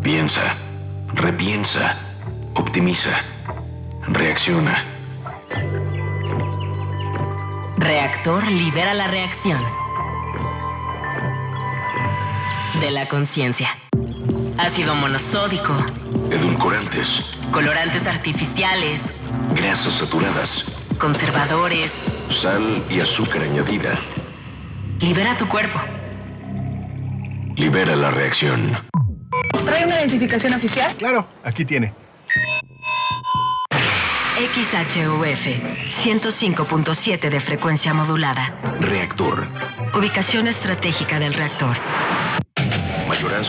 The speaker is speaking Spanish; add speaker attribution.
Speaker 1: Piensa, repiensa, optimiza, reacciona.
Speaker 2: Reactor libera la reacción de la conciencia. Ácido monosódico,
Speaker 1: Edulcorantes,
Speaker 2: colorantes artificiales,
Speaker 1: grasas saturadas,
Speaker 2: conservadores.
Speaker 1: sal y azúcar añadida.
Speaker 2: Libera tu cuerpo.
Speaker 1: Libera la reacción.
Speaker 3: ¿Trae una identificación oficial?
Speaker 4: Claro, aquí tiene.
Speaker 2: XHUF 105.7 de frecuencia modulada.
Speaker 1: Reactor.
Speaker 2: Ubicación estratégica del reactor.
Speaker 1: Mayorazgo.